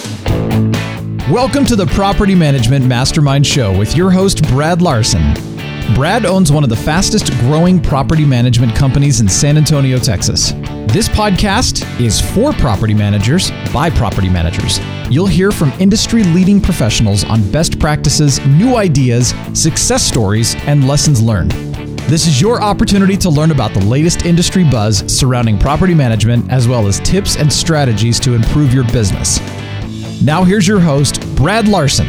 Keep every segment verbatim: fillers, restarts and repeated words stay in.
Welcome to the Property Management Mastermind Show with your host, Brad Larson. Brad owns one of the fastest growing property management companies in San Antonio, Texas. This podcast is for property managers by property managers. You'll hear from industry-leading professionals on best practices, new ideas, success stories, and lessons learned. This is your opportunity to learn about the latest industry buzz surrounding property management, as well as tips and strategies to improve your business. Now here's your host, Brad Larson.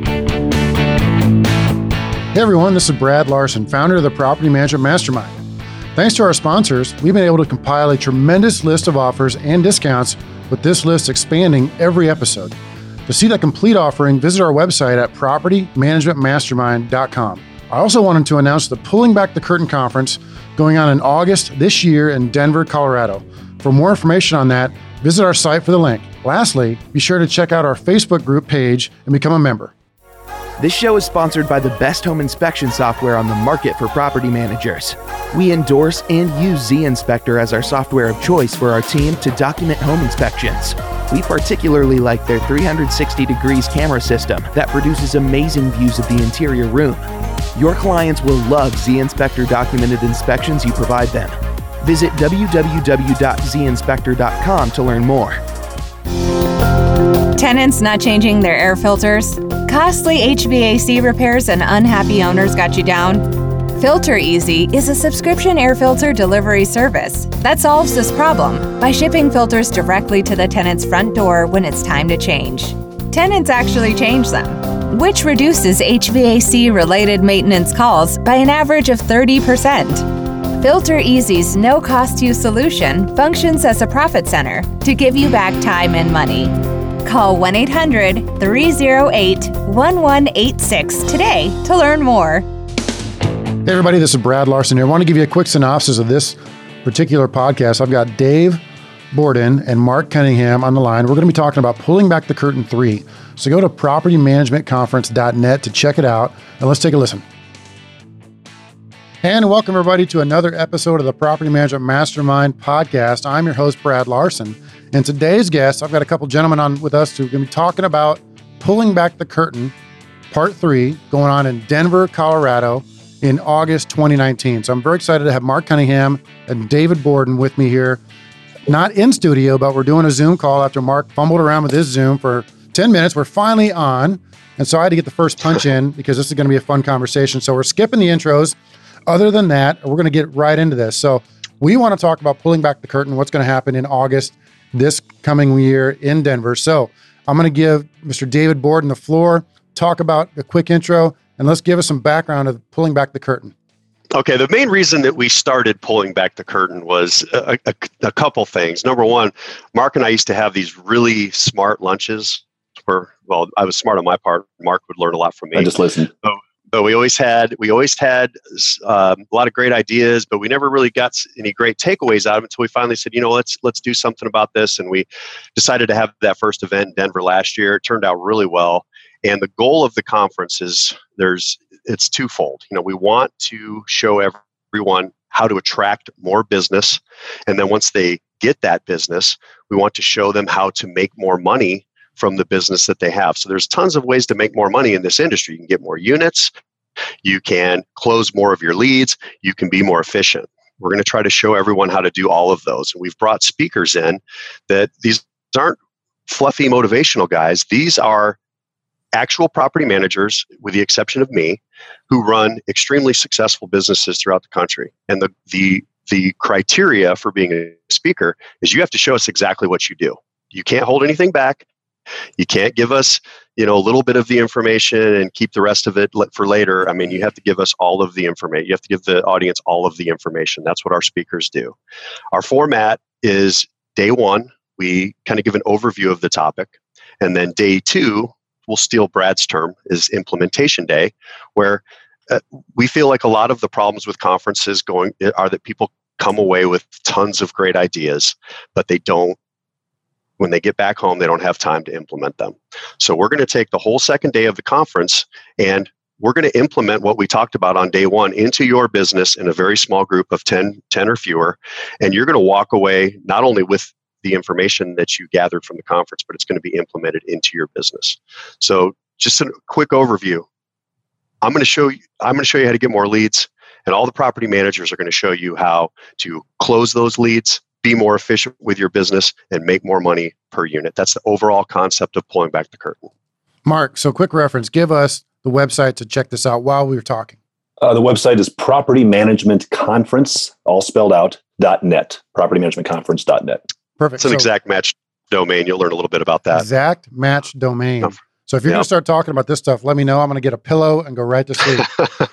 Hey everyone, this is Brad Larson, founder of the Property Management Mastermind. Thanks to our sponsors, we've been able to compile a tremendous list of offers and discounts, with this list expanding every episode. To see that complete offering, visit our website at property management mastermind dot com. I also wanted to announce the Pulling Back the Curtain conference going on in August this year in Denver, Colorado. For more information on that, visit our site for the link. Lastly, be sure to check out our Facebook group page and become a member. This show is sponsored by the best home inspection software on the market for property managers. We endorse and use Z-Inspector as our software of choice for our team to document home inspections. We particularly like their three hundred sixty degrees camera system that produces amazing views of the interior room. Your clients will love Z-Inspector documented inspections you provide them. Visit w w w dot z inspector dot com to learn more. Tenants not changing their air filters? Costly H V A C repairs and unhappy owners got you down? Filter Easy is a subscription air filter delivery service that solves this problem by shipping filters directly to the tenant's front door when it's time to change. Tenants actually change them, which reduces H V A C-related maintenance calls by an average of thirty percent. Filter Easy's no-cost-you solution functions as a profit center to give you back time and money. Call one eight hundred, three oh eight, one one eight six today to learn more. Hey everybody, this is Brad Larson here. I want to give you a quick synopsis of this particular podcast. I've got Dave Borden and Mark Cunningham on the line. We're going to be talking about Pulling Back the Curtain three. So go to property management conference dot net to check it out, and let's take a listen. And welcome everybody to another episode of the Property Management Mastermind podcast. I'm your host, Brad Larson. And today's guest, I've got a couple gentlemen on with us who are going to be talking about Pulling Back the Curtain, part three, going on in Denver, Colorado in August twenty nineteen. So I'm very excited to have Mark Cunningham and David Borden with me here. Not in studio, but we're doing a Zoom call after Mark fumbled around with his Zoom for ten minutes. We're finally on. And so I had to get the first punch in because this is going to be a fun conversation. So we're skipping the intros. Other than that, we're going to get right into this. So we want to talk about Pulling Back the Curtain, what's going to happen in August this coming year in Denver. So I'm going to give Mister David Borden the floor, talk about a quick intro, and let's give us some background of Pulling Back the Curtain. Okay, the main reason that we started Pulling Back the Curtain was a, a, a couple things. Number one, Mark and I used to have these really smart lunches where, well, I was smart on my part. Mark would learn a lot from me. I just listened. So, But we always had we always had um, a lot of great ideas, but we never really got any great takeaways out of it until we finally said, you know, let's let's do something about this. And we decided to have that first event in Denver last year. It turned out really well. And the goal of the conference is there's it's twofold. You know, we want to show everyone how to attract more business, and then once they get that business, we want to show them how to make more money from the business that they have. So there's tons of ways to make more money in this industry. You can get more units, you can close more of your leads, you can be more efficient. We're going to try to show everyone how to do all of those. And we've brought speakers in that these aren't fluffy motivational guys. These are actual property managers, with the exception of me, who run extremely successful businesses throughout the country. And the the the criteria for being a speaker is you have to show us exactly what you do. You can't hold anything back. You can't give us, you know, a little bit of the information and keep the rest of it for later. I mean, you have to give us all of the information. You have to give the audience all of the information. That's what our speakers do. Our format is day one, we kind of give an overview of the topic. And then day two, we'll steal Brad's term, is implementation day, where uh, we feel like a lot of the problems with conferences going are that people come away with tons of great ideas, but they don't when they get back home, they don't have time to implement them. So we're going to take the whole second day of the conference and we're going to implement what we talked about on day one into your business in a very small group of ten, ten or fewer. And you're going to walk away not only with the information that you gathered from the conference, but it's going to be implemented into your business. So just a quick overview. I'm going to show you, I'm going to show you how to get more leads, and all the property managers are going to show you how to close those leads, be more efficient with your business, and make more money per unit. That's the overall concept of pulling back the curtain. Mark, so quick reference, give us the website to check this out while we were talking. Uh, the website is property management conference, all spelled out, dot net, property management conference dot net. Perfect. It's an so, exact match domain. You'll learn a little bit about that. Exact match domain. Oh. So if you're Yep. going to start talking about this stuff, let me know. I'm going to get a pillow and go right to sleep.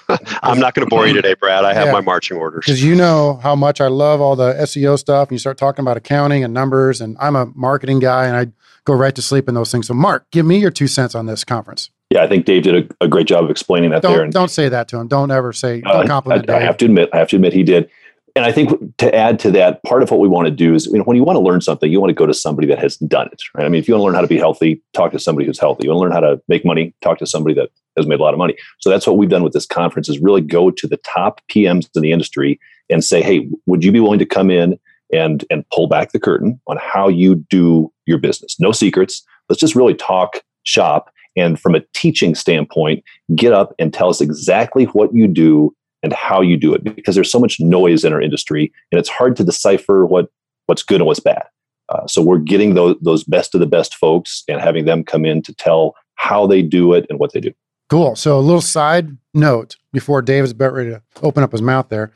I'm not going to bore you today, Brad. I have Yeah. my marching orders. Because you know how much I love all the S E O stuff. And you start talking about accounting and numbers, and I'm a marketing guy, and I go right to sleep in those things. So Mark, give me your two cents on this conference. Yeah, I think Dave did a, a great job of explaining that Don't there. And, don't say that to him. Don't ever say, uh, don't compliment I, I Dave. have to admit, I have to admit he did. And I think to add to that, part of what we want to do is, you know, when you want to learn something, you want to go to somebody that has done it, right? I mean, if you want to learn how to be healthy, talk to somebody who's healthy. You want to learn how to make money, talk to somebody that has made a lot of money. So that's what we've done with this conference, is really go to the top P Ms in the industry and say, hey, would you be willing to come in and and pull back the curtain on how you do your business? No secrets. Let's just really talk shop. And from a teaching standpoint, get up and tell us exactly what you do and how you do it, because there's so much noise in our industry and it's hard to decipher what what's good and what's bad. Uh, so we're getting those, those best of the best folks and having them come in to tell how they do it and what they do. Cool. So a little side note before Dave is about ready to open up his mouth there.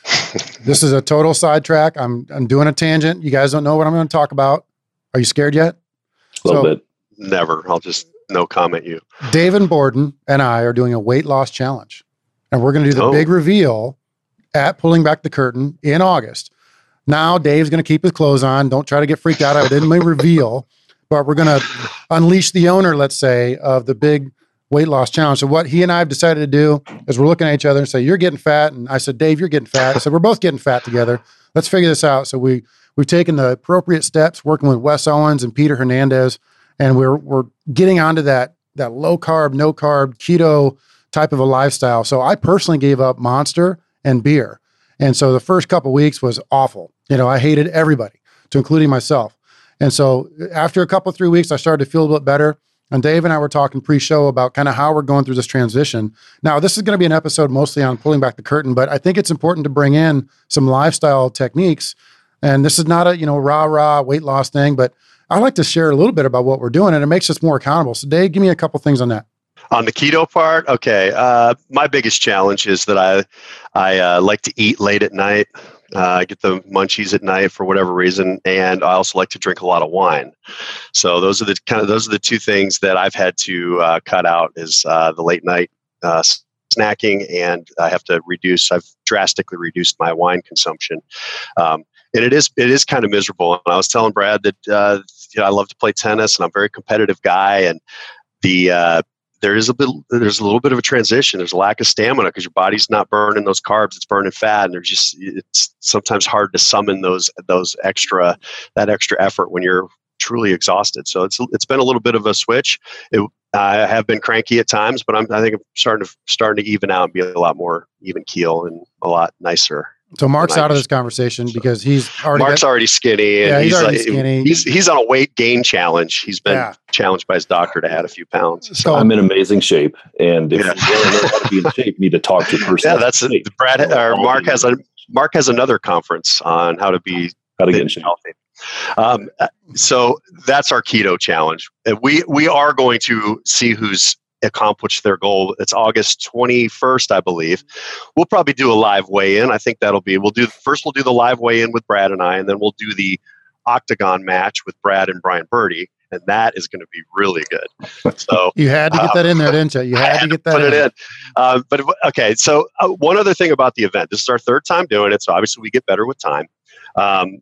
This is a total sidetrack. I'm I'm doing a tangent. You guys don't know what I'm going to talk about. Are you scared yet? A little So, bit. Never. I'll just no comment you. Dave and Borden and I are doing a weight loss challenge. And we're going to do the Oh. big reveal at Pulling Back the Curtain in August. Now, Dave's going to keep his clothes on. Don't try to get freaked out. I didn't make reveal, but we're going to unleash the owner, let's say, of the big weight loss challenge. So what he and I have decided to do is we're looking at each other and say, you're getting fat. And I said, Dave, you're getting fat. I said, we're both getting fat together. Let's figure this out. So we, we've taken the appropriate steps working with Wes Owens and Peter Hernandez. And we're, we're getting onto that, that low carb, no carb, keto type of a lifestyle. So I personally gave up Monster and beer. And so the first couple of weeks was awful. You know, I hated everybody, to including myself. And so after a couple, three weeks, I started to feel a bit better. And Dave and I were talking pre-show about kind of how we're going through this transition. Now, this is going to be an episode mostly on pulling back the curtain, but I think it's important to bring in some lifestyle techniques. And this is not a, you know, rah, rah weight loss thing, but I like to share a little bit about what we're doing, and it makes us more accountable. So Dave, give me a couple things on that. On the keto part, okay. Uh, my biggest challenge is that I, I uh, like to eat late at night. Uh, I get the munchies at night for whatever reason, and I also like to drink a lot of wine. So those are the kind of those are the two things that I've had to uh, cut out: is uh, the late night uh, snacking, and I have to reduce. I've drastically reduced my wine consumption, um, and it is it is kind of miserable. And I was telling Brad that uh, you know, I love to play tennis, and I'm a very competitive guy, and the uh, there is a bit, there's a little bit of a transition. There's a lack of stamina because your body's not burning those carbs; it's burning fat, and there's just it's sometimes hard to summon those those extra that extra effort when you're truly exhausted. So it's it's been a little bit of a switch. It, I have been cranky at times, but I'm I think I'm starting to starting to even out and be a lot more even keel and a lot nicer. So Mark's than I out of used this conversation because he's already Mark's got, already skinny, and Yeah, he's he's already like, skinny. he's he's on a weight gain challenge. He's been Yeah. challenged by his doctor to add a few pounds. So I'm in amazing shape. And if Yeah. you want to know how to be in shape, you need to talk to a person. Yeah, that's that's in it. shape. Brad or Mark has a Mark has another conference on how to be How to get fit in and shape. healthy. Um, so that's our keto challenge. And We we are going to see who's accomplished their goal. It's August twenty-first, I believe. We'll probably do a live weigh-in. I think that'll be. We'll do first. We'll do the live weigh-in with Brad and I, and then we'll do the octagon match with Brad and Brian Birdie, and that is going to be really good. So you had to get that in there, didn't you? You I had, had to get that put in. it in. Uh, but okay, so uh, one other thing about the event. This is our third time doing it, so obviously we get better with time. Um,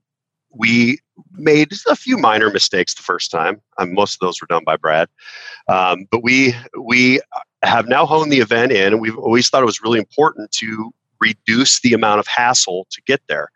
we made a few minor mistakes the first time. Um, most of those were done by Brad. Um, but we we have now honed the event in, and we've always thought it was really important to reduce the amount of hassle to get there.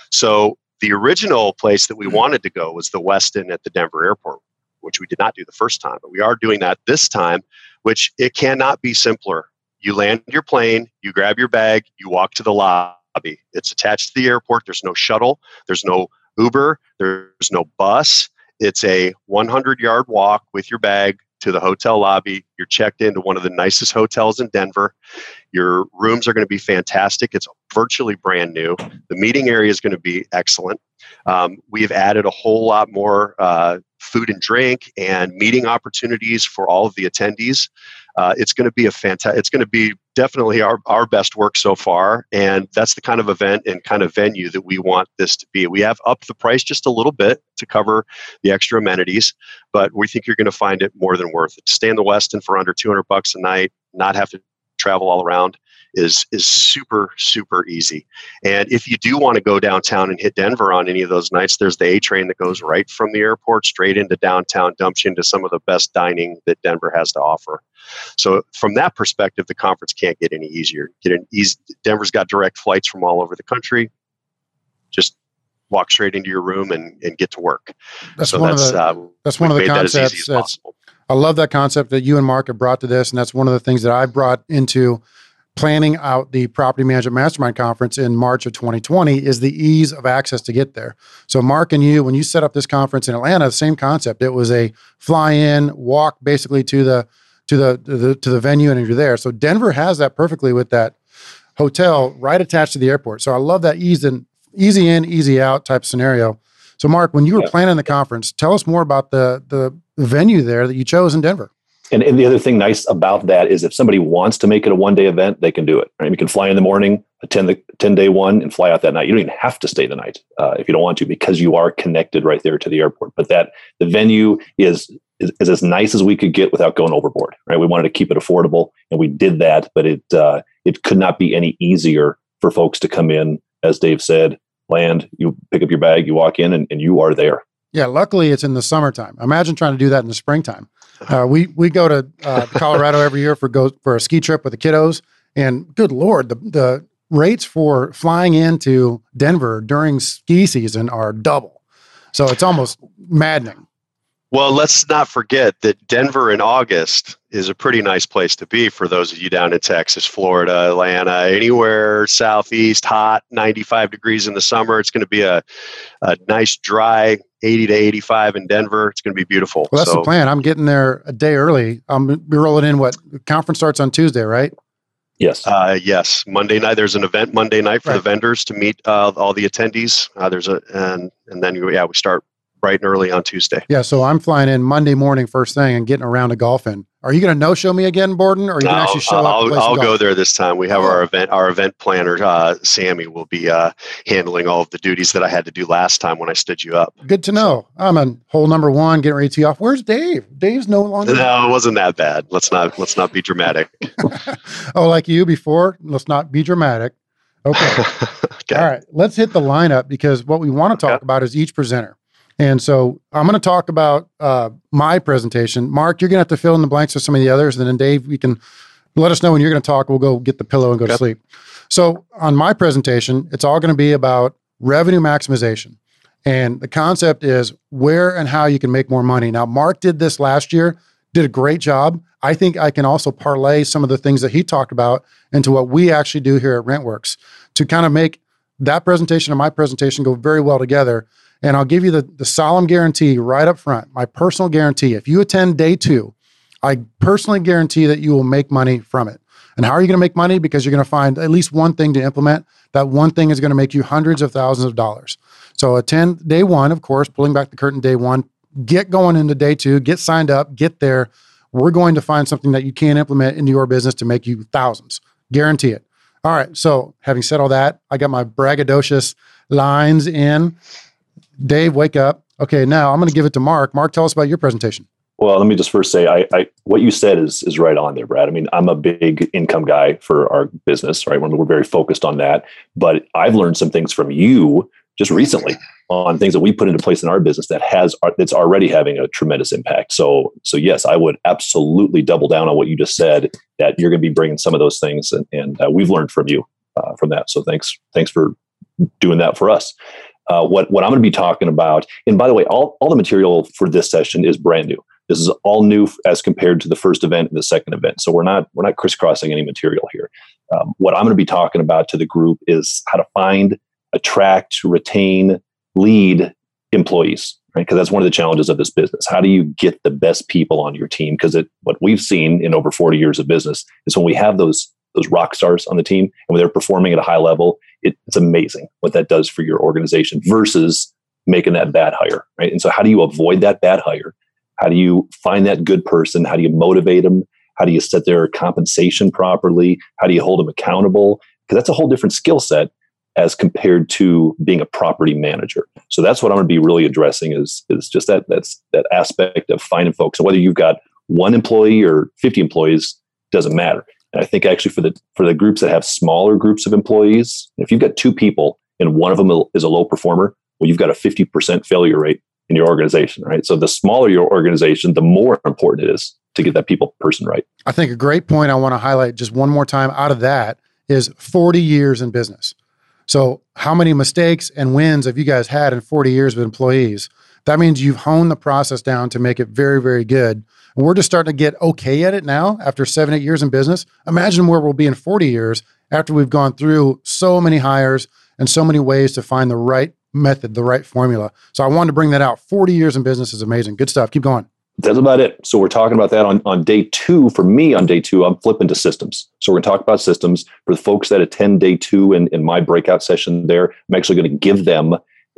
So the original place that we wanted to go was the Westin at the Denver airport, which we did not do the first time, but we are doing that this time, which it cannot be simpler. You land your plane, you grab your bag, you walk to the lobby. It's attached to the airport. There's no shuttle. There's no Uber. There's no bus. It's a hundred yard walk with your bag to the hotel lobby. You're checked into one of the nicest hotels in Denver. Your rooms are going to be fantastic. It's virtually brand new. The meeting area is going to be excellent. Um, we've added a whole lot more uh, food and drink and meeting opportunities for all of the attendees. Uh, it's going to be a fantastic, it's going to be definitely our, our best work so far. And that's the kind of event and kind of venue that we want this to be. We have upped the price just a little bit to cover the extra amenities, but we think you're going to find it more than worth it. To stay in the Westin for under two hundred bucks a night, not have to travel all around, is is super, super easy. And if you do want to go downtown and hit Denver on any of those nights, there's the A train that goes right from the airport straight into downtown, dumps you into some of the best dining that Denver has to offer. So from that perspective, the conference can't get any easier. Get an easy, Denver's got direct flights from all over the country. Just walk straight into your room and, and get to work. That's so one that's, of the, uh, that's one of the concepts. That as I love that concept that you and Mark have brought to this. And that's one of the things that I brought into planning out the Property Management Mastermind Conference in March of twenty twenty is the ease of access to get there. So Mark and you, when you set up this conference in Atlanta, the same concept. It was a fly in, walk basically to the to the to the, to the venue, and you're there. So Denver has that perfectly with that hotel right attached to the airport. So I love that ease and easy in, easy out type scenario. So Mark, when you were yeah. planning the conference, tell us more about the the venue there that you chose in Denver. And, and the other thing nice about that is if somebody wants to make it a one-day event, they can do it. Right? You can fly in the morning, attend the ten-day one, and fly out that night. You don't even have to stay the night uh, if you don't want to, because you are connected right there to the airport. But that the venue is, is is as nice as we could get without going overboard. Right? We wanted to keep it affordable, and we did that. But it uh, it could not be any easier for folks to come in, as Dave said, land, you pick up your bag, you walk in, and, and you are there. Yeah, luckily it's in the summertime. Imagine trying to do that in the springtime. Uh, we we go to uh, Colorado every year for go for a ski trip with the kiddos, and good Lord, the the rates for flying into Denver during ski season are double. So it's almost maddening. Well, let's not forget that Denver in August is a pretty nice place to be for those of you down in Texas, Florida, Atlanta, anywhere southeast, hot, ninety-five degrees in the summer. It's going to be a, a nice, dry eighty to eighty-five in Denver. It's going to be beautiful. Well, that's so, the plan. I'm getting there a day early. I'm be rolling in. What the conference starts on Tuesday, right? Yes. Uh, yes. Monday night. There's an event Monday night for right. the vendors to meet uh, all the attendees. Uh, there's a and and then yeah, we start bright and early on Tuesday. Yeah, so I'm flying in Monday morning first thing and getting around to golfing. Are you going to no-show me again, Borden, or are you going to actually show I'll, up? I'll go there this time. We have oh. our event. Our event planner, uh, Sammy, will be uh, handling all of the duties that I had to do last time when I stood you up. Good to know. So, I'm on hole number one, getting ready to tee off. Where's Dave? Dave's no longer. No, it wasn't that bad. Let's not let's not be dramatic. Oh, like you before. Let's not be dramatic. Okay. okay. All right. Let's hit the lineup because what we want to talk okay. about is each presenter. And so I'm going to talk about uh, my presentation. Mark, you're going to have to fill in the blanks with some of the others. And then Dave, we can let us know when you're going to talk. We'll go get the pillow and go yep. to sleep. So on my presentation, it's all going to be about revenue maximization. And the concept is where and how you can make more money. Now, Mark did this last year, did a great job. I think I can also parlay some of the things that he talked about into what we actually do here at RentWorks to kind of make that presentation and my presentation go very well together. And I'll give you the, the solemn guarantee right up front, my personal guarantee. If you attend day two, I personally guarantee that you will make money from it. And how are you going to make money? Because you're going to find at least one thing to implement. That one thing is going to make you hundreds of thousands of dollars. So attend day one, of course, pulling back the curtain day one, get going into day two, get signed up, get there. We're going to find something that you can implement into your business to make you thousands. Guarantee it. All right. So having said all that, I got my braggadocious lines in. Dave, wake up. Okay, now I'm going to give it to Mark. Mark, tell us about your presentation. Well, let me just first say, I, I what you said is is right on there, Brad. I mean, I'm a big income guy for our business, right? We're, we're very focused on that. But I've learned some things from you just recently on things that we put into place in our business that has that's already having a tremendous impact. So, so yes, I would absolutely double down on what you just said. That you're going to be bringing some of those things, and, and uh, we've learned from you uh, from that. So, thanks, thanks for doing that for us. Uh, what, what I'm going to be talking about, and by the way, all, all the material for this session is brand new. This is all new as compared to the first event and the second event. So we're not we're not crisscrossing any material here. Um, what I'm going to be talking about to the group is how to find, attract, retain lead employees, right? Because that's one of the challenges of this business. How do you get the best people on your team? Because what we've seen in over forty years of business is when we have those those rock stars on the team and when they're performing at a high level, it, it's amazing what that does for your organization versus making that bad hire, right? And so how do you avoid that bad hire? How do you find that good person? How do you motivate them? How do you set their compensation properly? How do you hold them accountable? Because that's a whole different skill set as compared to being a property manager. So that's what I'm going to be really addressing is, is just that that's that aspect of finding folks. And whether you've got one employee or fifty employees, doesn't matter. And I think actually for the for the groups that have smaller groups of employees, if you've got two people and one of them is a low performer, well, you've got a fifty percent failure rate in your organization, right? So the smaller your organization, the more important it is to get that people person right. I think a great point I want to highlight just one more time out of that is forty years in business. So how many mistakes and wins have you guys had in forty years with employees? That means you've honed the process down to make it very, very good. And we're just starting to get okay at it now after seven, eight years in business. Imagine where we'll be in forty years after we've gone through so many hires and so many ways to find the right method, the right formula. So I wanted to bring that out. forty years in business is amazing. Good stuff. Keep going. That's about it. So we're talking about that on, on day two. For me, on day two, I'm flipping to systems. So we're going to talk about systems. For the folks that attend day two in, in my breakout session there, I'm actually going to give them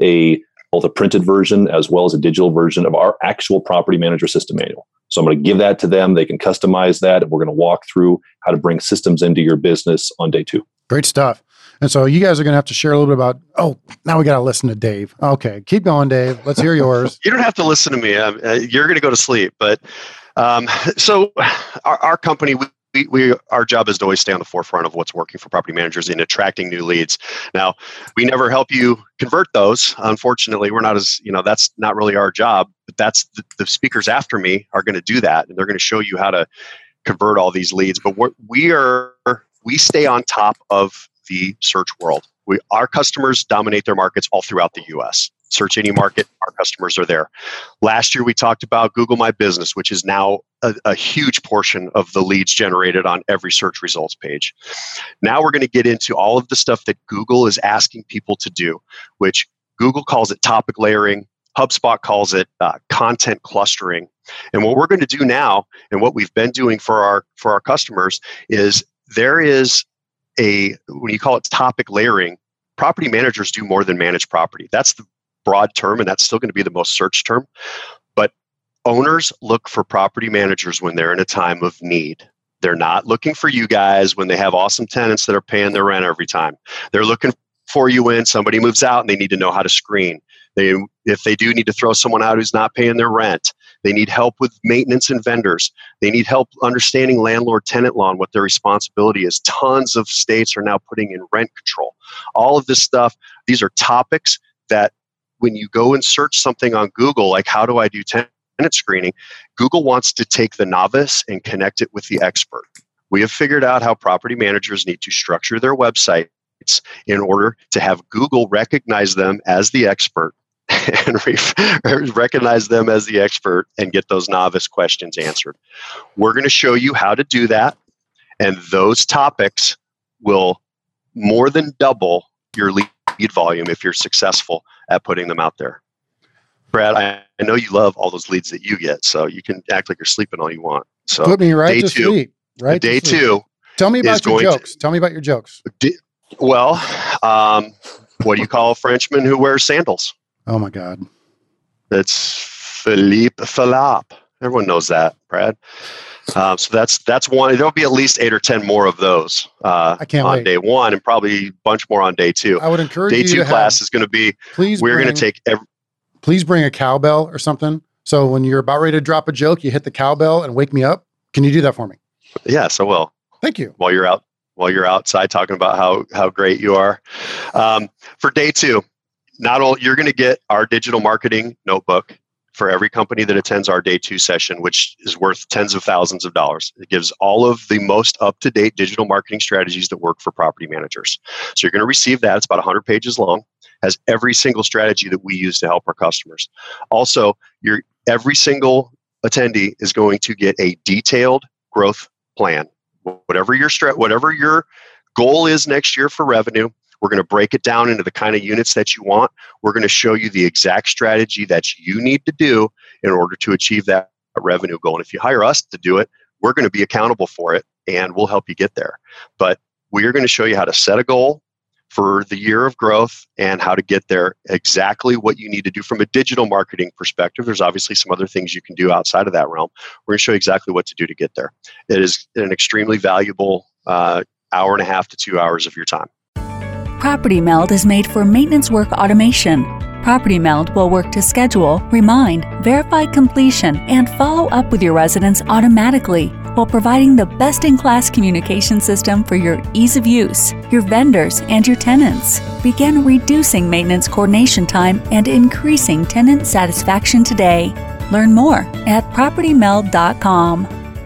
a both a printed version as well as a digital version of our actual property manager system manual. So I'm going to give that to them. They can customize that. And we're going to walk through how to bring systems into your business on day two. Great stuff. And so you guys are going to have to share a little bit about, oh, now we got to listen to Dave. Okay, keep going, Dave. Let's hear yours. You don't have to listen to me. Um, uh, you're going to go to sleep. But um, so our, our company, we, we, we, our job is to always stay on the forefront of what's working for property managers in attracting new leads. Now, we never help you convert those. Unfortunately, we're not as, you know, that's not really our job. But that's the, the speakers after me are going to do that. And they're going to show you how to convert all these leads. But we're, we are, we stay on top of the search world. We, our customers dominate their markets all throughout the U S. Search any market, our customers are there. Last year, we talked about Google My Business, which is now a, a huge portion of the leads generated on every search results page. Now we're going to get into all of the stuff that Google is asking people to do, which Google calls it topic layering. HubSpot calls it uh, content clustering. And what we're going to do now, and what we've been doing for our for our customers, is there is a, when you call it topic layering, property managers do more than manage property. That's the broad term, and that's still going to be the most searched term. But owners look for property managers when they're in a time of need. They're not looking for you guys when they have awesome tenants that are paying their rent every time. They're looking for you when somebody moves out and they need to know how to screen. They, if they do need to throw someone out who's not paying their rent, they need help with maintenance and vendors. They need help understanding landlord-tenant law and what their responsibility is. Tons of states are now putting in rent control. All of this stuff, these are topics that when you go and search something on Google, like how do I do tenant screening, Google wants to take the novice and connect it with the expert. We have figured out how property managers need to structure their websites in order to have Google recognize them as the expert and re- recognize them as the expert and get those novice questions answered. We're going to show you how to do that, and those topics will more than double your lead volume if you're successful at putting them out there. Brad, I, I know you love all those leads that you get, so you can act like you're sleeping all you want. So put me right day to two, sleep. Right. Day to sleep. two. Tell me about your jokes. To, Tell me about your jokes. Di- well, um, what do you call a Frenchman who wears sandals? Oh my God. It's Philippe Philop. Everyone knows that, Brad. Um, so that's that's one. There'll be at least eight or ten more of those uh, I can't on wait. day one, and probably a bunch more on day two. I would encourage day you two to class have, is going to be. Please, we're bring, going to take. Every, please bring a cowbell or something. So when you're about ready to drop a joke, you hit the cowbell and wake me up. Can you do that for me? Yes, I will. Thank you. While you're out, while you're outside talking about how how great you are, um, for day two, not only you're going to get our digital marketing notebook for every company that attends our day two session, which is worth tens of thousands of dollars. It gives all of the most up-to-date digital marketing strategies that work for property managers. So you're going to receive that. It's about one hundred pages long. Has every single strategy that we use to help our customers. Also, your every single attendee is going to get a detailed growth plan. Whatever your stra- whatever your goal is next year for revenue, We're going to break it down into the kind of units that you want. We're going to show you the exact strategy that you need to do in order to achieve that revenue goal. And if you hire us to do it, we're going to be accountable for it and we'll help you get there. But we're going to show you how to set a goal for the year of growth and how to get there, exactly what you need to do from a digital marketing perspective. There's obviously some other things you can do outside of that realm. We're going to show you exactly what to do to get there. It is an extremely valuable uh, hour and a half to two hours of your time. Property Meld is made for maintenance work automation. Property Meld will work to schedule, remind, verify completion, and follow up with your residents automatically while providing the best-in-class communication system for your ease of use, your vendors, and your tenants. Begin reducing maintenance coordination time and increasing tenant satisfaction today. Learn more at property meld dot com.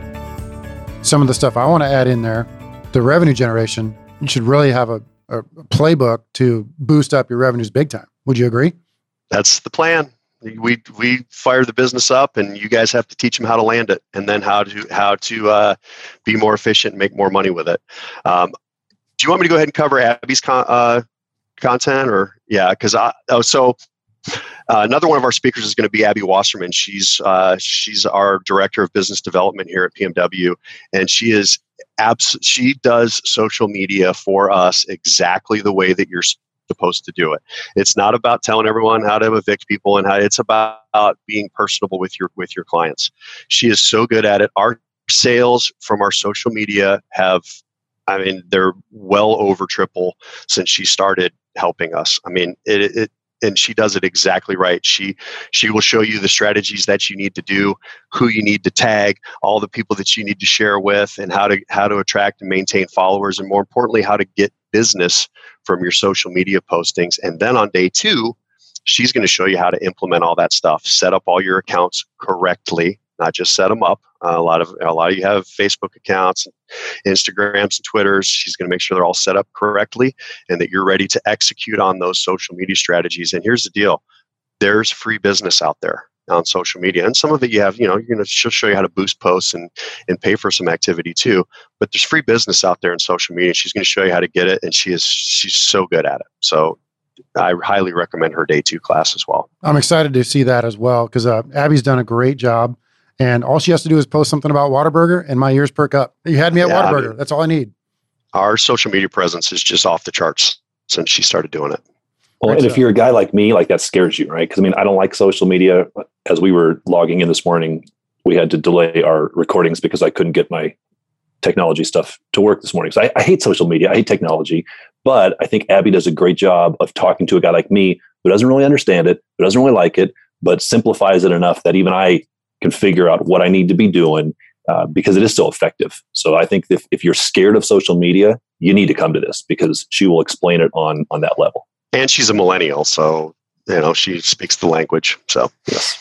Some of the stuff I want to add in there, the revenue generation, you should really have a, a playbook to boost up your revenues big time. Would you agree? That's the plan. We we fire the business up, and you guys have to teach them how to land it, and then how to how to uh, be more efficient and make more money with it. Um, do you want me to go ahead and cover Abby's con- uh, content, or yeah? Because I oh so uh, another one of our speakers is going to be Abby Wasserman. She's uh, she's our director of business development here at P M W, and she is abs- she does social media for us exactly the way that you're supposed to do it. It's not about telling everyone how to evict people, and how it's about being personable with your with your clients. She is so good at it. Our sales from our social media have, I mean, they're well over triple since she started helping us. I mean, it, it and she does it exactly right. She she will show you the strategies that you need to do, who you need to tag, all the people that you need to share with, and how to how to attract and maintain followers, and more importantly, how to get business from your social media postings. And then on day two, she's going to show you how to implement all that stuff, set up all your accounts correctly, not just set them up. Uh, a lot of a lot of you have Facebook accounts, Instagrams, and Twitters. She's going to make sure they're all set up correctly and that you're ready to execute on those social media strategies. And here's the deal: there's free business out there on social media, and some of it you have, you know, you're going to show you how to boost posts and and pay for some activity too. But there's free business out there in social media. She's going to show you how to get it, and she is she's so good at it. So I highly recommend her day two class as well. I'm excited to see that as well, because uh, Abby's done a great job, and all she has to do is post something about Whataburger, and my ears perk up. You had me at yeah, Whataburger. I mean, that's all I need. Our social media presence is just off the charts since she started doing it. Well, and if you're a guy like me, like that scares you, right? Because I mean, I don't like social media. As we were logging in this morning, we had to delay our recordings because I couldn't get my technology stuff to work this morning. So I, I hate social media. I hate technology. But I think Abby does a great job of talking to a guy like me who doesn't really understand it, who doesn't really like it, but simplifies it enough that even I can figure out what I need to be doing uh, because it is so effective. So I think if, if you're scared of social media, you need to come to this because she will explain it on on that level. And she's a millennial, so you know she speaks the language. So yes.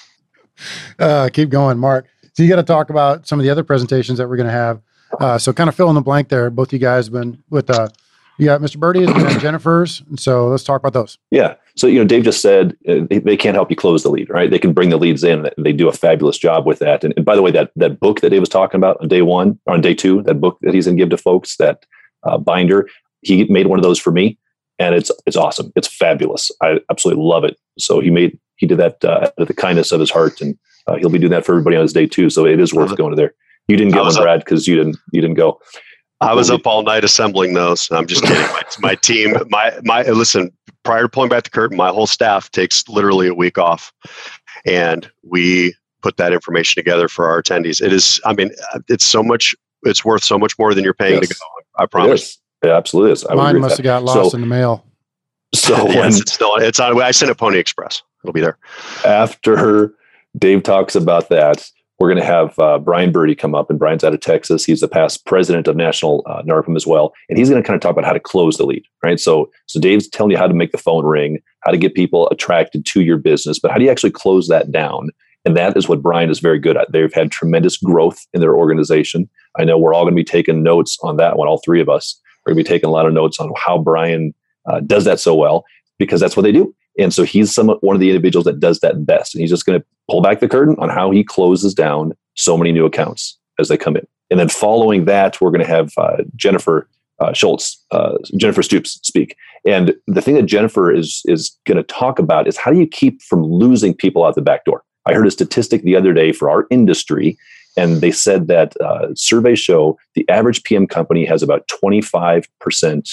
Uh, keep going, Mark. So you got to talk about some of the other presentations that we're going to have. Uh, so kind of fill in the blank there. Both you guys have been with, uh, you got Mister Birdie has been at Jennifer's. And so let's talk about those. Yeah. So, you know, Dave just said uh, they, they can't help you close the lead, right? They can bring the leads in. They do a fabulous job with that. And, and by the way, that that book that Dave was talking about on day one or on day two, that book that he's going to give to folks, that uh, binder, he made one of those for me. And it's it's awesome. It's fabulous. I absolutely love it. So he made he did that uh, out of the kindness of his heart, and uh, he'll be doing that for everybody on his day too. So it is worth going to there. You didn't get one, Brad, because you didn't you didn't go. I was up all night assembling those. I'm just kidding. My, my team, my my listen. Prior to pulling back the curtain, my whole staff takes literally a week off, and we put that information together for our attendees. It is, I mean, it's so much. It's worth so much more than you're paying yes. to go. I promise. It absolutely is. I Mine must have got lost so, in the mail. So yes, when, it's still it's on. I sent it Pony Express. It'll be there. After Dave talks about that, we're going to have uh, Brian Birdie come up, and Brian's out of Texas. He's the past president of National uh, NARPM as well, and he's going to kind of talk about how to close the lead, right? So, so Dave's telling you how to make the phone ring, how to get people attracted to your business, but how do you actually close that down? And that is what Brian is very good at. They've had tremendous growth in their organization. I know we're all going to be taking notes on that one, all three of us. We're going to be taking a lot of notes on how Brian uh, does that so well, because that's what they do. And so he's some, one of the individuals that does that best. And he's just going to pull back the curtain on how he closes down so many new accounts as they come in. And then following that, we're going to have uh, Jennifer uh, Schultz, uh, Jennifer Stoops speak. And the thing that Jennifer is is going to talk about is how do you keep from losing people out the back door? I heard a statistic the other day for our industry, and they said that uh, surveys show the average P M company has about twenty-five percent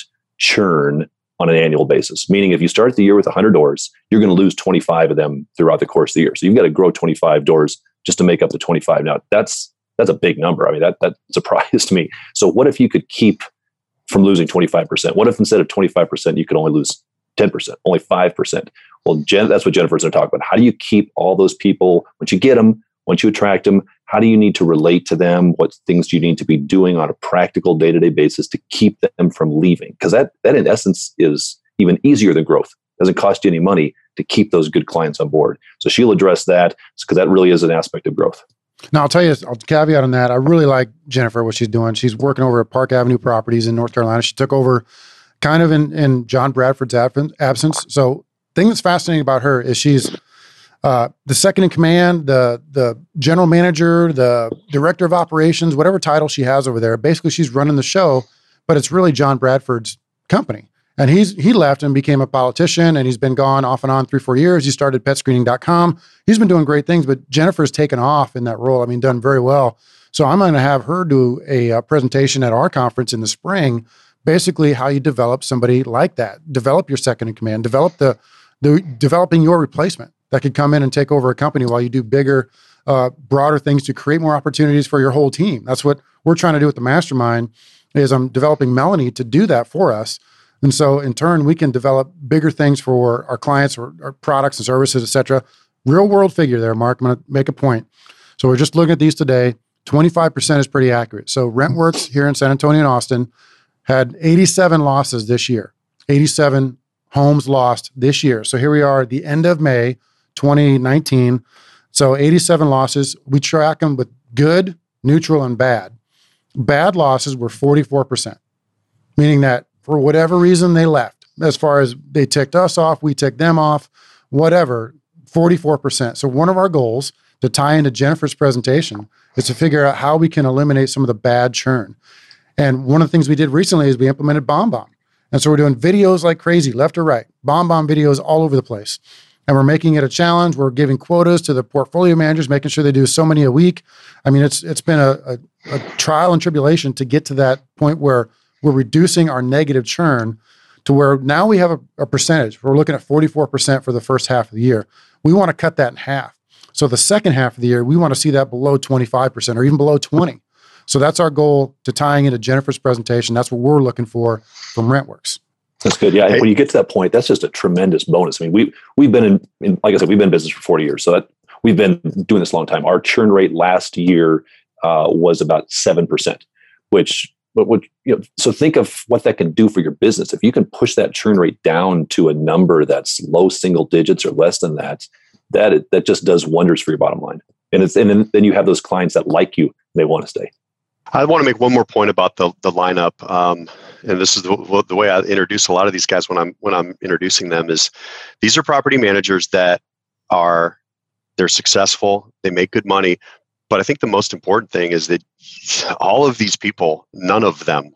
churn on an annual basis. Meaning if you start the year with one hundred doors, you're going to lose twenty-five of them throughout the course of the year. So you've got to grow twenty-five doors just to make up the twenty-five. Now, that's that's a big number. I mean, that that surprised me. So what if you could keep from losing twenty-five percent? What if instead of twenty-five percent, you could only lose ten percent, only five percent? Well, Jen, that's what Jennifer's going to talk about. How do you keep all those people, once you get them, once you attract them, how do you need to relate to them? What things do you need to be doing on a practical day-to-day basis to keep them from leaving? Because that, that in essence is even easier than growth. It doesn't cost you any money to keep those good clients on board. So she'll address that because that really is an aspect of growth. Now, I'll tell you, I'll caveat on that. I really like Jennifer, what she's doing. She's working over at Park Avenue Properties in North Carolina. She took over kind of in, in John Bradford's absence. So the thing that's fascinating about her is she's uh, the second in command, the the general manager, the director of operations, whatever title she has over there. Basically, she's running the show, but it's really John Bradford's company. And he's he left and became a politician, and he's been gone off and on three, four years. He started pet screening dot com. He's been doing great things, but Jennifer's taken off in that role. I mean, done very well. So I'm going to have her do a, a presentation at our conference in the spring, basically how you develop somebody like that. Develop your second in command. Develop the, the developing your replacement that could come in and take over a company while you do bigger, uh, broader things to create more opportunities for your whole team. That's what we're trying to do with the mastermind. Is I'm developing Melanie to do that for us. And so in turn, we can develop bigger things for our clients or our products and services, et cetera. Real world figure there, Mark. I'm going to make a point. So we're just looking at these today. twenty-five percent is pretty accurate. So RentWorks here in San Antonio and Austin had eighty-seven losses this year, eighty-seven homes lost this year. So here we are at the end of May, twenty nineteen. So eighty-seven losses. We track them with good, neutral, and bad. Bad losses were forty-four percent, meaning that for whatever reason they left, as far as they ticked us off, we ticked them off, whatever, forty-four percent. So one of our goals to tie into Jennifer's presentation is to figure out how we can eliminate some of the bad churn. And one of the things we did recently is we implemented BombBomb. And so we're doing videos like crazy, left or right, BombBomb videos all over the place. And we're making it a challenge. We're giving quotas to the portfolio managers, making sure they do so many a week. I mean, it's it's been a, a, a trial and tribulation to get to that point where we're reducing our negative churn to where now we have a, a percentage. We're looking at forty-four percent for the first half of the year. We want to cut that in half. So the second half of the year, we want to see that below twenty-five percent or even below twenty. So that's our goal to tying into Jennifer's presentation. That's what we're looking for from RentWorks. That's good. Yeah. Hey. When you get to that point, that's just a tremendous bonus. I mean, we, we've been in, in, like I said, we've been in business for forty years. So that we've been doing this a long time. Our churn rate last year uh, was about seven percent, which, but what, you know, so think of what that can do for your business. If you can push that churn rate down to a number that's low single digits or less than that, that, that just does wonders for your bottom line. And it's, and then, then you have those clients that like you, and they want to stay. I want to make one more point about the the lineup, um, and this is the, the way I introduce a lot of these guys when I'm when I'm introducing them. Is these are property managers that are they're successful, they make good money, but I think the most important thing is that all of these people, none of them,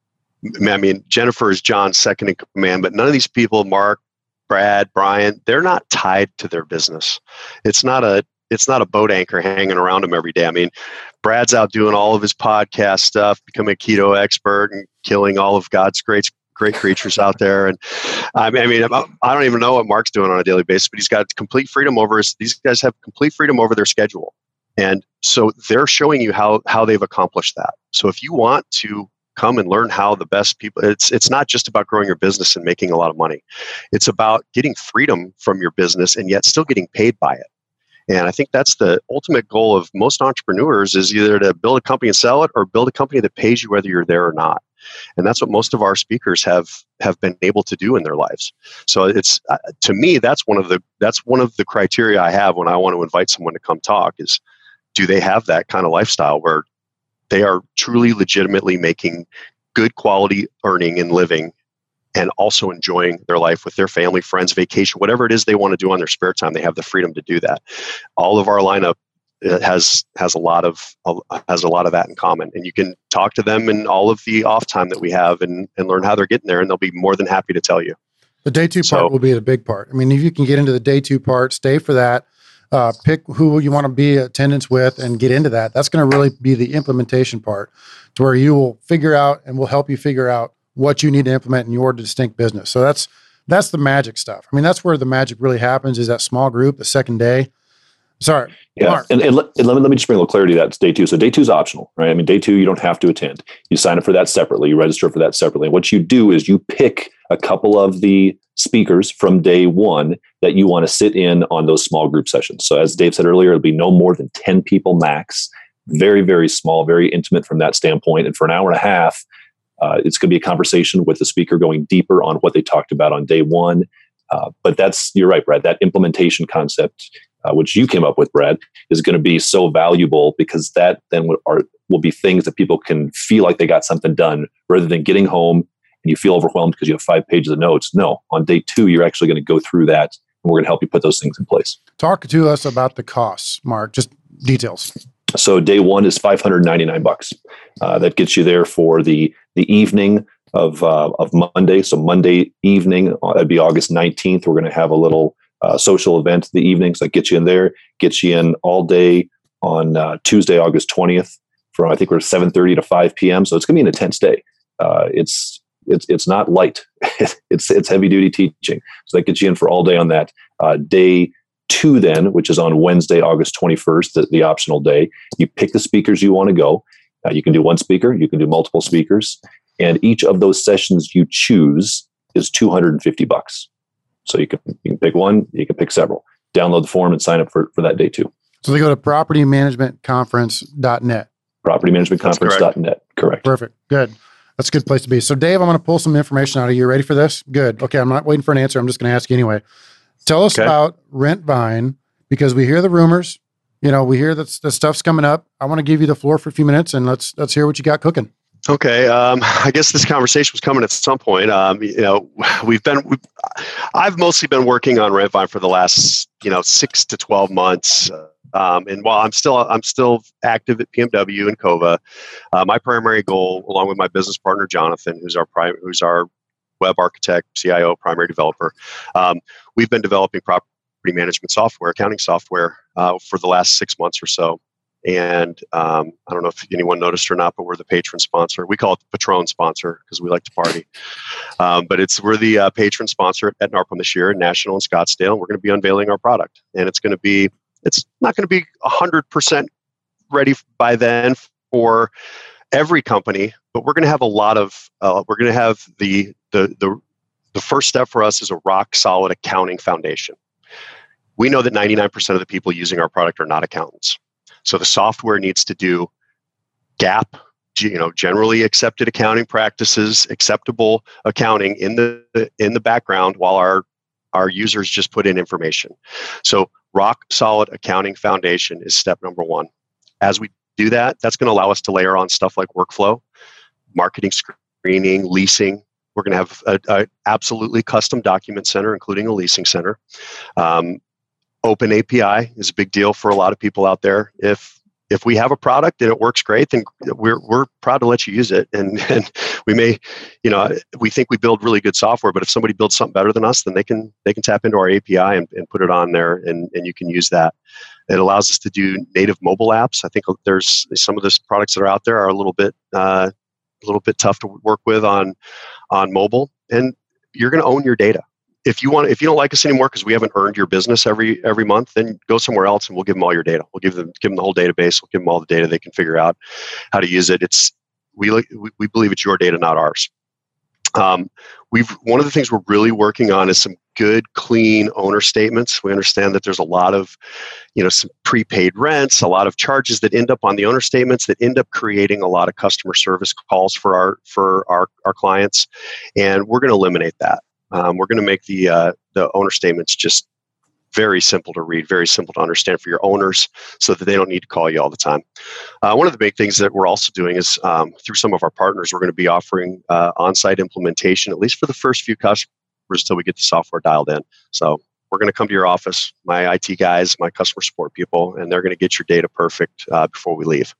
I mean, Jennifer is John's second in command, but none of these people, Mark, Brad, Brian, they're not tied to their business. It's not a It's not a boat anchor hanging around him every day. I mean, Brad's out doing all of his podcast stuff, becoming a keto expert and killing all of God's great, great creatures out there. And I mean, I mean, I don't even know what Mark's doing on a daily basis, but he's got complete freedom over his, these guys have complete freedom over their schedule. And so they're showing you how, how they've accomplished that. So if you want to come and learn how the best people, it's, it's not just about growing your business and making a lot of money. It's about getting freedom from your business and yet still getting paid by it. And I think that's the ultimate goal of most entrepreneurs is either to build a company and sell it or build a company that pays you whether you're there or not. And that's what most of our speakers have have been able to do in their lives. So it's uh, to me, that's one of the that's one of the criteria I have when I want to invite someone to come talk is, do they have that kind of lifestyle where they are truly legitimately making good quality earning and living and also enjoying their life with their family, friends, vacation, whatever it is they want to do on their spare time. They have the freedom to do that. All of our lineup it has has a lot of has a lot of that in common. And you can talk to them in all of the off time that we have and, and learn how they're getting there, and they'll be more than happy to tell you. The day two So- part will be the big part. I mean, if you can get into the day two part, stay for that, uh, pick who you want to be attendance with and get into that. That's going to really be the implementation part, to where you will figure out and we'll help you figure out what you need to implement in your distinct business. So that's that's the magic stuff. I mean, that's where the magic really happens, is that small group, the second day. Sorry. Yeah. Mark. And, and, let, and let, me, let me just bring a little clarity to that. It's day two. So day two is optional, right? I mean, day two, you don't have to attend. You sign up for that separately. You register for that separately. And what you do is you pick a couple of the speakers from day one that you want to sit in on those small group sessions. So as Dave said earlier, it'll be no more than ten people max. Very, very small, very intimate from that standpoint. And for an hour and a half, uh, it's going to be a conversation with the speaker going deeper on what they talked about on day one. Uh, but that's, you're right, Brad, that implementation concept, uh, which you came up with, Brad, is going to be so valuable, because that then will, are, will be things that people can feel like they got something done, rather than getting home and you feel overwhelmed because you have five pages of notes. No, on day two, you're actually going to go through that, and we're going to help you put those things in place. Talk to us about the costs, Mark, just details. So day one is five hundred ninety-nine bucks. Uh, that gets you there for the the evening of uh, of Monday. So Monday evening, uh, that'd be August nineteenth. We're going to have a little uh, social event the evening. So that gets you in there, gets you in all day on uh, Tuesday, August twentieth, from I think we're seven thirty to five p.m. So it's going to be an intense day. Uh, it's it's it's not light. it's it's heavy duty teaching. So that gets you in for all day on that. Uh, day two then, which is on Wednesday, August twenty-first, the, the optional day. You pick the speakers you want to go. Uh, you can do one speaker, you can do multiple speakers, and each of those sessions you choose is two hundred fifty bucks. So you can you can pick one, you can pick several. Download the form and sign up for, for that day two. So they go to property management conference dot net. property management conference dot net. Correct. Perfect. Good. That's a good place to be. So Dave, I'm going to pull some information out of you. Ready for this? Good. Okay. I'm not waiting for an answer. I'm just going to ask you anyway. Tell us Okay. about RentVine, because we hear the rumors. You know, we hear that the stuff's coming up. I want to give you the floor for a few minutes, and let's let's hear what you got cooking. Okay, um, I guess this conversation was coming at some point. Um, you know, we've been, we've, I've mostly been working on RentVine for the last, you know, six to twelve months. Um, and while I'm still, I'm still active at P M W and Cova, uh, my primary goal, along with my business partner Jonathan, who's our prime, who's our web architect, C I O, primary developer, um, we've been developing property management software, accounting software, uh, for the last six months or so. And um, I don't know if anyone noticed or not, but we're the patron sponsor. We call it the Patron sponsor because we like to party. Um, but it's we're the uh, patron sponsor at NARPM this year, National in Scottsdale. And we're going to be unveiling our product, and it's going to be it's not going to be one hundred percent ready by then for every company, but we're going to have a lot of. Uh, we're going to have the the the the first step for us is a rock solid accounting foundation. We know that ninety-nine percent of the people using our product are not accountants. So the software needs to do GAAP, you know, generally accepted accounting practices, acceptable accounting in the in the background while our our users just put in information. So rock solid accounting foundation is step number one. As we do that, that's going to allow us to layer on stuff like workflow, marketing screening, leasing. We're going to have a, a absolutely custom document center, including a leasing center. Um, Open A P I is a big deal for a lot of people out there. If if we have a product and it works great, then we're we're proud to let you use it. And and we may, you know, we think we build really good software, but if somebody builds something better than us, then they can they can tap into our A P I and, and put it on there, and, and you can use that. It allows us to do native mobile apps. I think there's some of the products that are out there are a little bit uh, a little bit tough to work with on on mobile, and you're going to own your data. If you want, if you don't like us anymore because we haven't earned your business every every month, then go somewhere else and we'll give them all your data. We'll give them give them the whole database. We'll give them all the data. They can figure out how to use it. It's we we believe it's your data, not ours. Um, we've one of the things we're really working on is some good, clean owner statements. We understand that there's a lot of, you know, some prepaid rents, a lot of charges that end up on the owner statements that end up creating a lot of customer service calls for our for our our clients, and we're going to eliminate that. Um, we're going to make the uh, the owner statements just very simple to read, very simple to understand for your owners, so that they don't need to call you all the time. Uh, one of the big things that we're also doing is um, through some of our partners, we're going to be offering uh, on-site implementation, at least for the first few customers, until we get the software dialed in. So we're going to come to your office, my I T guys, my customer support people, and they're going to get your data perfect uh, before we leave.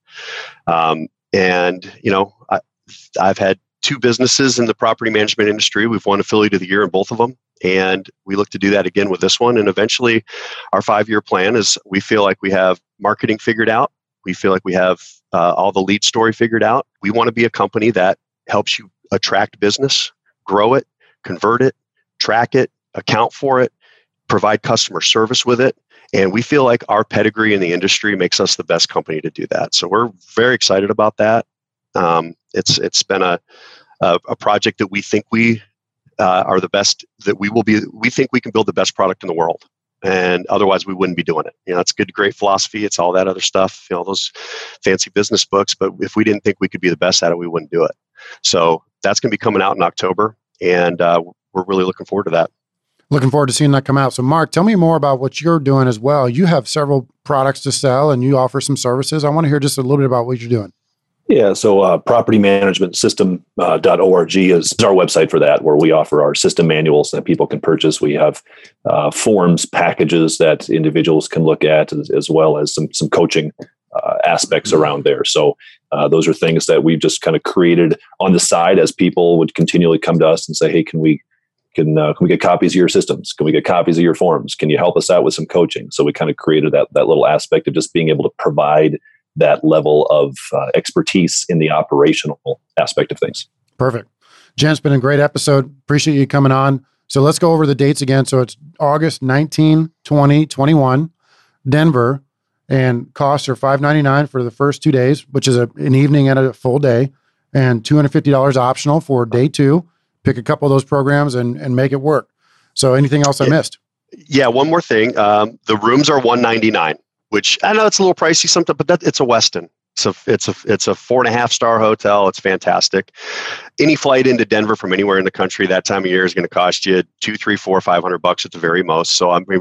Um, and, you know, I, I've had two businesses in the property management industry. We've won Affiliate of the Year in both of them. And we look to do that again with this one. And eventually our five-year plan is we feel like we have marketing figured out. We feel like we have uh, all the lead story figured out. We want to be a company that helps you attract business, grow it, convert it, track it, account for it, provide customer service with it. And we feel like our pedigree in the industry makes us the best company to do that. So we're very excited about that. Um, it's it's been a, a a project that we think we uh, are the best, that we will be, we think we can build the best product in the world. And otherwise we wouldn't be doing it. You know, it's good, great philosophy. It's all that other stuff, you know, those fancy business books. But if we didn't think we could be the best at it, we wouldn't do it. So that's going to be coming out in October. And uh, we're really looking forward to that. Looking forward to seeing that come out. So Mark, tell me more about what you're doing as well. You have several products to sell and you offer some services. I want to hear just a little bit about what you're doing. Yeah, so uh, property management system dot org is our website for that, where we offer our system manuals that people can purchase. We have uh, forms, packages that individuals can look at, as, as well as some some coaching uh, aspects around there. So uh, those are things that we've just kind of created on the side as people would continually come to us and say, hey, can we can uh, can we get copies of your systems? Can we get copies of your forms? Can you help us out with some coaching? So we kind of created that that little aspect of just being able to provide that level of uh, expertise in the operational aspect of things. Perfect. Jen, it's been a great episode. Appreciate you coming on. So let's go over the dates again. So it's August nineteenth, twenty twenty-one, Denver, and costs are five ninety-nine for the first two days, which is a, an evening and a full day, and two hundred fifty dollars optional for day two. Pick a couple of those programs and, and make it work. So anything else I yeah. missed? Yeah, one more thing. Um, the rooms are one ninety-nine. Which I know it's a little pricey sometimes, but that, it's a Westin. It's a it's a it's a four and a half star hotel. It's fantastic. Any flight into Denver from anywhere in the country that time of year is going to cost you two, three, four, five hundred bucks at the very most. So I'm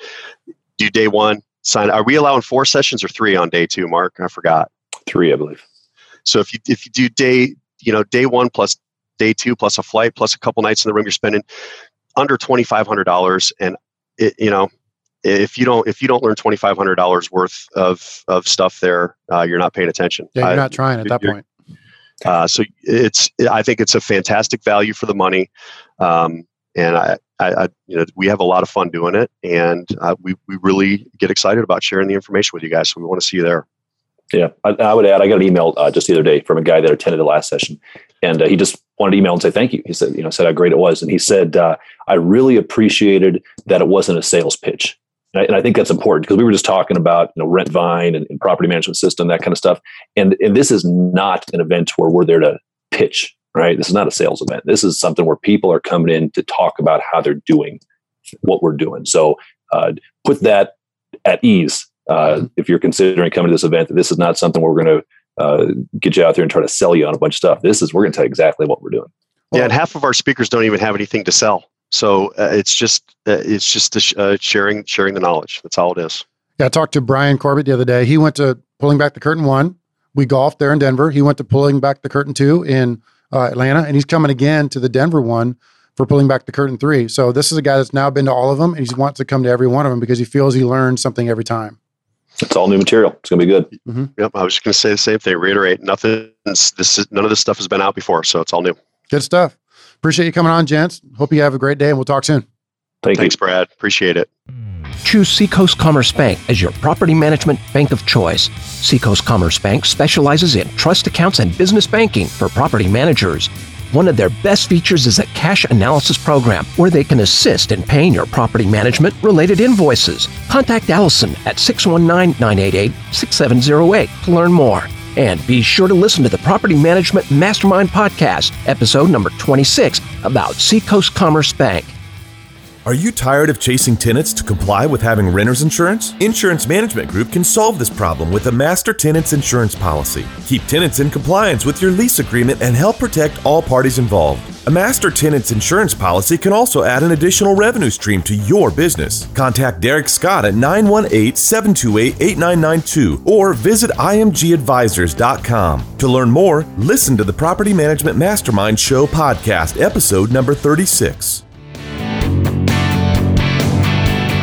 do day one. Sign. Are we allowing four sessions or three on day two, Mark? I forgot. Three, I believe. So if you if you do day you know day one plus day two plus a flight plus a couple nights in the room, you're spending under twenty five hundred dollars, and it, you know. If you don't, if you don't learn twenty five hundred dollars worth of of stuff there, uh, you're not paying attention. Yeah, you're I, not trying at that point. Uh, so it's, I think it's a fantastic value for the money, um, and I, I, I, you know, we have a lot of fun doing it, and uh, we we really get excited about sharing the information with you guys. So we want to see you there. Yeah, I, I would add. I got an email uh, just the other day from a guy that attended the last session, and uh, he just wanted to email and say thank you. He said, you know, said how great it was, and he said, uh, I really appreciated that it wasn't a sales pitch. And I think that's important because we were just talking about, you know, RentVine and, and property management system, that kind of stuff. And, and this is not an event where we're there to pitch, right? This is not a sales event. This is something where people are coming in to talk about how they're doing what we're doing. So uh, put that at ease uh, if you're considering coming to this event, that this is not something where we're going to uh, get you out there and try to sell you on a bunch of stuff. This is, we're going to tell you exactly what we're doing. Yeah, and half of our speakers don't even have anything to sell. So uh, it's just uh, it's just sh- uh, sharing sharing the knowledge. That's all it is. Yeah, I talked to Brian Corbett the other day. He went to Pulling Back the Curtain one. We golfed there in Denver. He went to Pulling Back the Curtain two in uh, Atlanta, and he's coming again to the Denver one for Pulling Back the Curtain three. So this is a guy that's now been to all of them, and he wants to come to every one of them because he feels he learns something every time. It's all new material. It's going to be good. Mm-hmm. Yep, I was just going to say the same thing. Reiterate, nothing. This is, none of this stuff has been out before, so it's all new. Good stuff. Appreciate you coming on, gents. Hope you have a great day, and we'll talk soon. Thank Thanks, you. Brad. Appreciate it. Choose Seacoast Commerce Bank as your property management bank of choice. Seacoast Commerce Bank specializes in trust accounts and business banking for property managers. One of their best features is a cash analysis program where they can assist in paying your property management-related invoices. Contact Allison at six one nine, nine eight eight, six seven zero eight to learn more. And be sure to listen to the Property Management Mastermind podcast, episode number twenty-six, about Seacoast Commerce Bank. Are you tired of chasing tenants to comply with having renter's insurance? Insurance Management Group can solve this problem with a master tenants insurance policy. Keep tenants in compliance with your lease agreement and help protect all parties involved. A master tenants insurance policy can also add an additional revenue stream to your business. Contact Derek Scott at nine one eight, seven two eight, eight nine nine two or visit I M G advisors dot com. To learn more, listen to the Property Management Mastermind Show podcast, episode number thirty-six.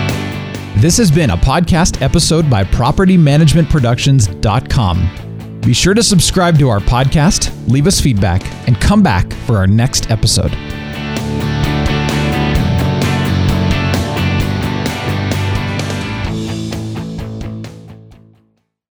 This has been a podcast episode by property management productions dot com. Be sure to subscribe to our podcast, leave us feedback, and come back for our next episode.